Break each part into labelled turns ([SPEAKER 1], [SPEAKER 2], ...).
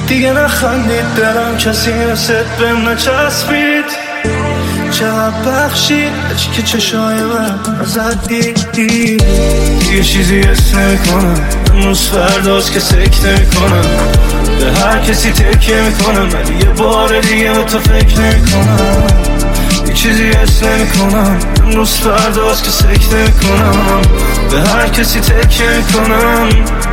[SPEAKER 1] دیگه نخندید دلم کسی مثل بهم نچسبید. چقدر بخشید که چشای من ازت دیدی. یه چیزی حس نمیکنم امروز فرداست که سکته میکنم به هر کسی تکیه میکنم ولی یه بار دیگه به تو فکر نمیکنم. یه چیزی حس نمیکنم امروز فرداست که سکته میکنم به هر کسی تکیه میکنم.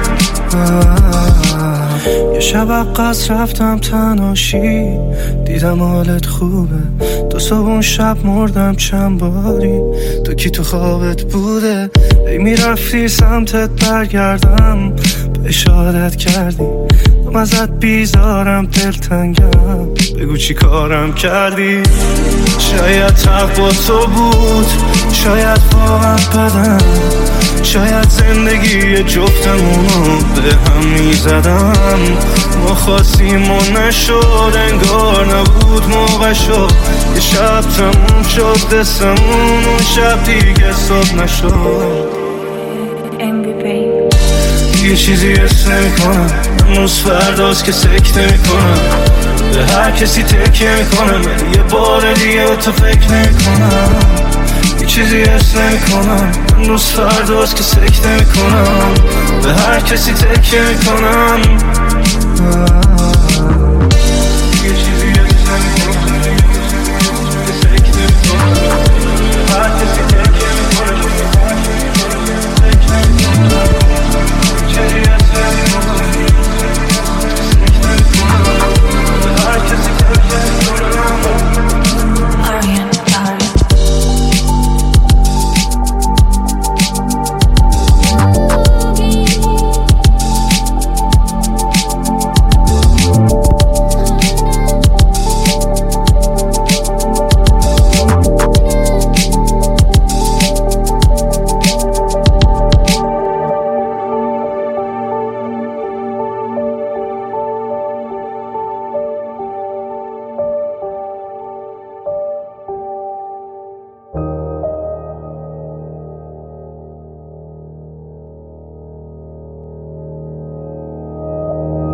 [SPEAKER 1] یه شب عقص رفتم تنهاشی دیدم حالت خوبه. تو صبح اون شب مردم چند باری تو کی تو خوابت بوده. ای میرفتی سمتت برگردم به اشارت کردی من ازت بیزارم دلتنگم بگو چی کارم کردی. شاید حق با تو بود شاید واقعا بدم شاید زندگی جفتمونو به هم میزدم. ما خواستیم و نشد انگار نبود موقع شد. یه شب تموم شد دستمون اون شب دیگه صبح نشد. یه چیزی حس نمیکنم امروز فرداست که سکته میکنم به هر کسی تکیه میکنم یه بار دیگه به تو فکر نمیکنم. یه چیزی حس نمیکنم امروز فرداست که سکته میکنم به هر کسی تکیه میکنم.